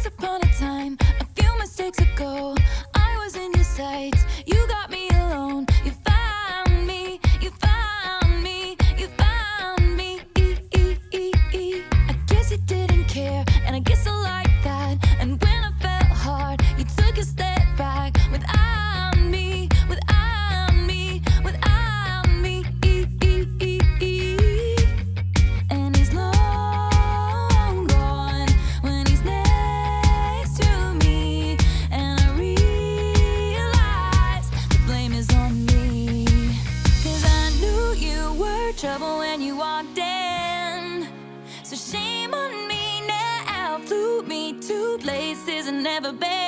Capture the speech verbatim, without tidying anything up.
upon a time, a few mistakes ago, I was in your sights. You got me alone. You found me. You found me. You found me. I guess you didn't care, and I guess I like that. And when I felt hard, you took a step back. Without me, without me, without me. And he's long gone when he's next to me. And I realize the blame is on me. 'Cause I knew you were trouble when you walked in. So shame on me now. Flew me to places I've never been.